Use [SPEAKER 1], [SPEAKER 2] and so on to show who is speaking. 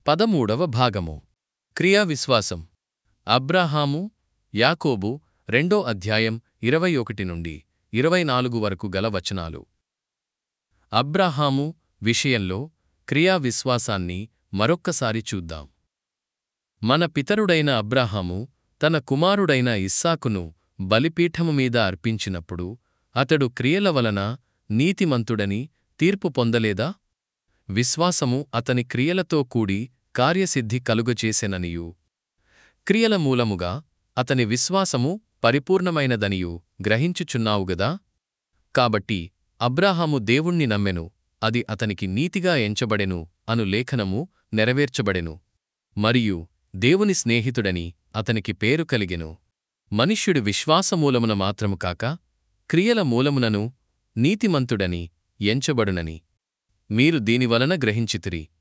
[SPEAKER 1] 13వ భాగము క్రియా విశ్వాసం అబ్రాహాము యాకోబు 2వ అధ్యాయం 21 నుండి 24 వరకు గల వచనాలు. అబ్రాహాము విషయంలో క్రియా విశ్వాసాన్ని మరొక్కసారి చూద్దాం. మన పితరుడైన అబ్రాహాము తన కుమారుడైన ఇస్సాకును బలిపీఠము మీద అర్పించినప్పుడు అతడు క్రియల వలన నీతిమంతుడని తీర్పు పొందలేదా? విశ్వాసము అతని క్రియలతో కూడి కార్యసిద్ధి కలుగచేసెననియు క్రియల మూలముగా అతని విశ్వాసము పరిపూర్ణమైనదనియు గ్రహించుచున్నావుగదా? కాబట్టి అబ్రాహాము దేవుణ్ణి నమ్మెను, అది అతనికి నీతిగా ఎంచబడెను అను లేఖనము నెరవేర్చబడెను. మరియు దేవుని స్నేహితుడని అతనికి పేరు కలిగెను. మనుష్యుడు విశ్వాసమూలమున మాత్రము కాక క్రియల మూలమునను నీతిమంతుడని ఎంచబడునని మీరు దీనివలన గ్రహించితిరి.